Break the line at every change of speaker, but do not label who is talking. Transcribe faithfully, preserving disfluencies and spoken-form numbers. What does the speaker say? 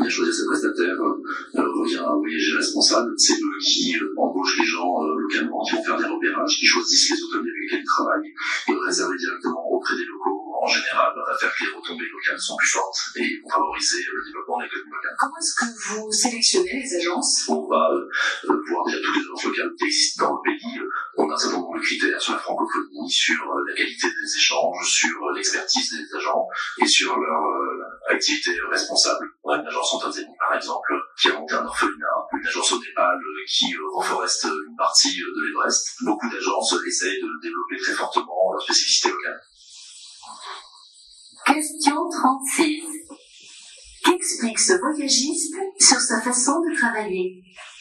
bien choisir ses prestataires, euh, revient à voyager responsable. C'est eux qui euh, embauchent les gens euh, localement, qui vont faire des repérages, qui choisissent les hôteliers avec lesquels ils travaillent, et réserver directement auprès des locaux. En général, va faire que les retombées locales sont plus fortes et vont favoriser le développement de l'économie locale.
Comment est-ce que vous sélectionnez les agences?
On va euh, voir déjà toutes les agences locales qui existent dans le pays. On a un certain nombre de critères sur la francophonie, sur euh, la qualité des échanges, sur euh, l'expertise des agents et sur leur euh, activité responsable. On a une agence en Tanzanie, par exemple, qui a monté un orphelinat, une agence au Népal euh, qui euh, reforeste une partie euh, de l'Everest. Beaucoup d'agences essayent de développer très fortement leur spécificité locale.
Question trente-six. Qu'explique ce voyagiste sur sa façon de travailler?